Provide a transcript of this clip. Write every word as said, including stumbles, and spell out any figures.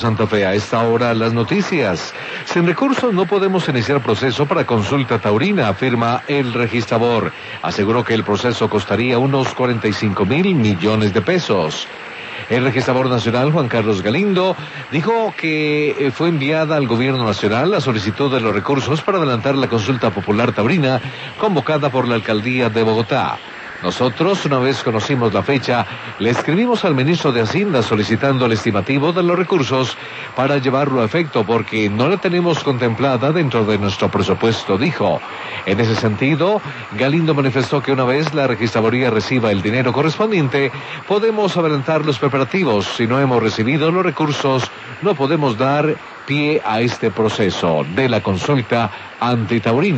Santa Fe, a esta hora las noticias. Sin recursos no podemos iniciar proceso para consulta taurina, afirma el registrador. Aseguró que el proceso costaría unos cuarenta y cinco mil millones de pesos. El registrador nacional, Juan Carlos Galindo, dijo que fue enviada al gobierno nacional la solicitud de los recursos para adelantar la consulta popular taurina convocada por la alcaldía de Bogotá. Nosotros, una vez conocimos la fecha, le escribimos al ministro de Hacienda solicitando el estimativo de los recursos para llevarlo a efecto porque no la tenemos contemplada dentro de nuestro presupuesto, dijo. En ese sentido, Galindo manifestó que una vez la registraduría reciba el dinero correspondiente, podemos adelantar los preparativos. Si no hemos recibido los recursos, no podemos dar pie a este proceso de la consulta antitaurina.